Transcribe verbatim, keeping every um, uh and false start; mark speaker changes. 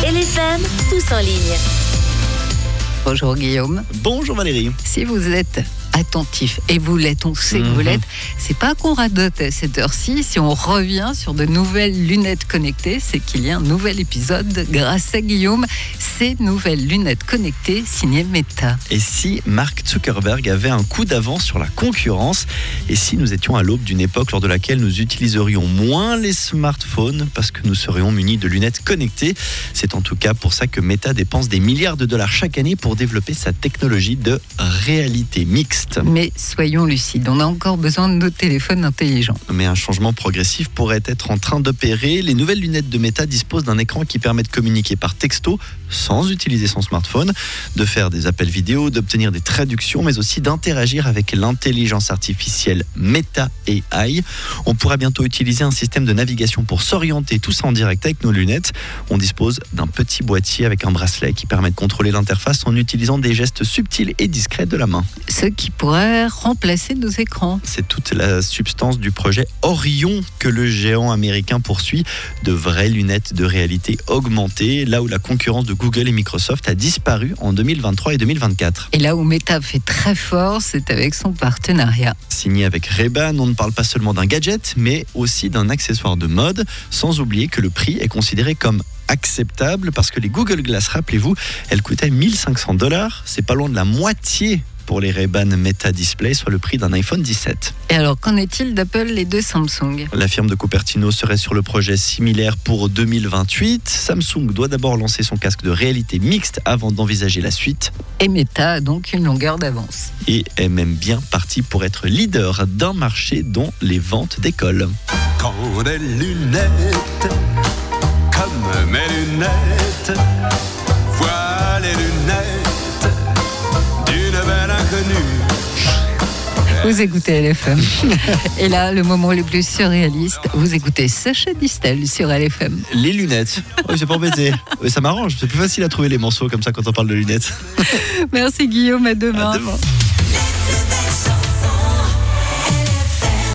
Speaker 1: L F M, tous en ligne.
Speaker 2: Bonjour Guillaume.
Speaker 3: Bonjour Valérie.
Speaker 2: Si vous êtes attentif, et vous l'êtes, on sait que vous
Speaker 3: Mhm.
Speaker 2: l'êtes, c'est pas qu'on radote à cette heure-ci. Si on revient sur de nouvelles lunettes connectées, c'est qu'il y a un nouvel épisode grâce à Guillaume. Ces nouvelles lunettes connectées signées Meta.
Speaker 3: Et si Mark Zuckerberg avait un coup d'avance sur la concurrence? Et si nous étions à l'aube d'une époque lors de laquelle nous utiliserions moins les smartphones parce que nous serions munis de lunettes connectées? C'est en tout cas pour ça que Meta dépense des milliards de dollars chaque année pour développer sa technologie de réalité mixte.
Speaker 2: Mais soyons lucides, on a encore besoin de nos téléphones intelligents.
Speaker 3: Mais un changement progressif pourrait être en train d'opérer. Les nouvelles lunettes de Meta disposent d'un écran qui permet de communiquer par texto sans utiliser son smartphone, de faire des appels vidéo, d'obtenir des traductions, mais aussi d'interagir avec l'intelligence artificielle Meta A I. On pourra bientôt utiliser un système de navigation pour s'orienter, tout ça en direct avec nos lunettes. On dispose d'un petit boîtier avec un bracelet qui permet de contrôler l'interface en utilisant des gestes subtils et discrets de la main.
Speaker 2: Ce qui pourrait remplacer nos écrans.
Speaker 3: C'est toute la substance du projet Orion que le géant américain poursuit, de vraies lunettes de réalité augmentée, là où la concurrence de Google et Microsoft a disparu en deux mille vingt-trois et deux mille vingt-quatre.
Speaker 2: Et là où Meta fait très fort, c'est avec son partenariat.
Speaker 3: Signé avec Ray-Ban, on ne parle pas seulement d'un gadget, mais aussi d'un accessoire de mode, sans oublier que le prix est considéré comme acceptable parce que les Google Glass, rappelez-vous, elles coûtaient mille cinq cents dollars. C'est pas loin de la moitié pour les Ray-Ban Meta Display, soit le prix d'un iPhone dix-sept.
Speaker 2: Et alors, qu'en est-il d'Apple et de Samsung?
Speaker 3: La firme de Cupertino serait sur le projet similaire pour deux mille vingt-huit. Samsung doit d'abord lancer son casque de réalité mixte avant d'envisager la suite.
Speaker 2: Et Meta a donc une longueur d'avance.
Speaker 3: Et est même bien parti pour être leader d'un marché dont les ventes décollent.
Speaker 4: Quand des lunettes, comme mes lunettes, voilà les lunettes d'une belle inconnue.
Speaker 2: Vous écoutez L F M. Et là, le moment le plus surréaliste, vous écoutez Sacha Distel sur L F M.
Speaker 3: Les lunettes. Oui, c'est pas embêté. Oui, ça m'arrange. C'est plus facile à trouver les morceaux comme ça quand on parle de lunettes.
Speaker 2: Merci Guillaume, à demain.
Speaker 3: À demain.